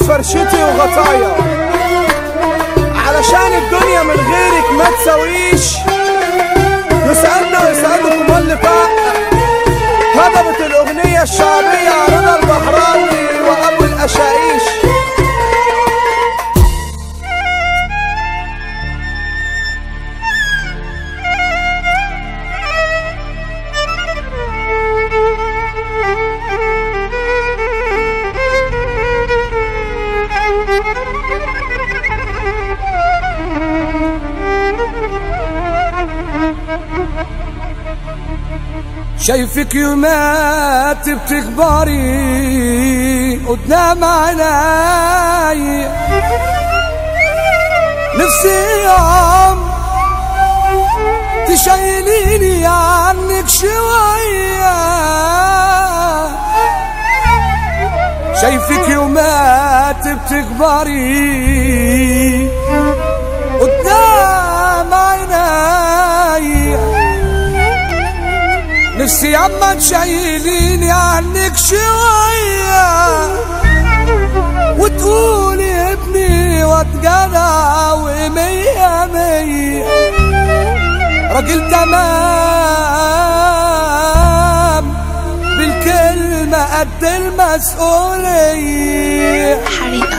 فرشتي وغطايا، علشان الدنيا من غيرك ما تساويش. يسعدنا ويسعدكم اللقاء. هضبة الأغنية الشعبية رضا البحراوي وأبو الأشايش. شايفك يومات بتكبري قدام عيني، نفسي يوم تشيليني عنك شوية. شايفك يومات بتكبري قدام عيني، نفسي عما تشيليني عنك شوية، وتقولي ابني واتجدع ومية مية، راجل تمام بالكلمة قد المسؤولية. حريقة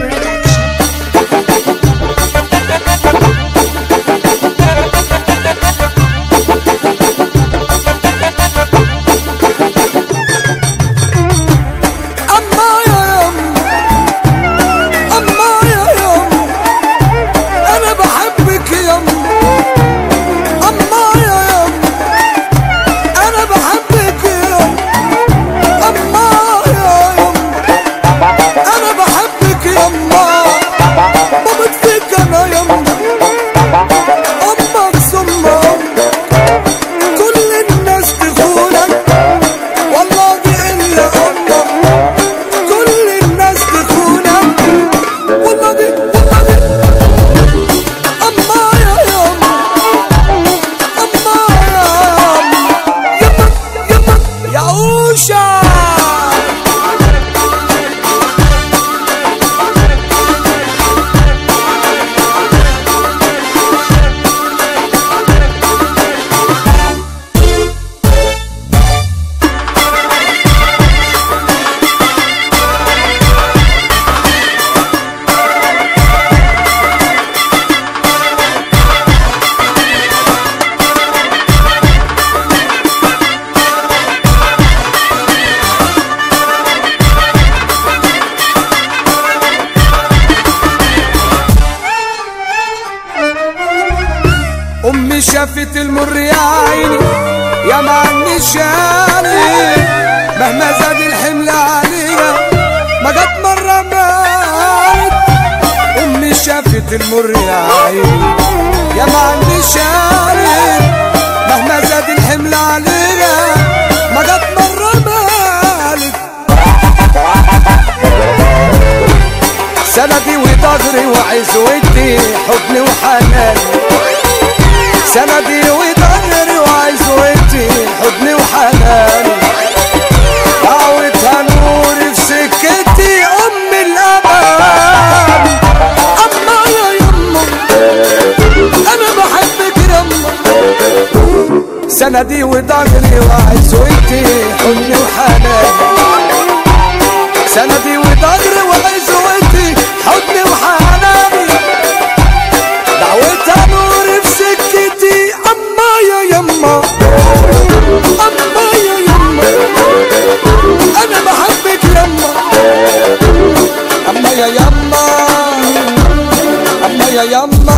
أمي شافت المر يا عيني يا معني شاني، مهما زاد الحمل عليها ما جت مرة مالت. أمي شافت المر يا عيني يا معني شاني، مهما زاد الحمل عليها ما جت مرة مالت. سندي وضهري وعزوتي حضني وحناني، سندي وضهري وعزوتي حضني وحناني، دعوتها نور في سكتي أم الأمان. أما يا يما أنا بحبك يما، سندي وضهري وعزوتي حضني وحناني، سندي وضهري وعزوتي حضني وحناني، دعوتها نور في سكتي. أما يا يما أما يا يما أنا بحبك يما، أما يا يما أما يا يما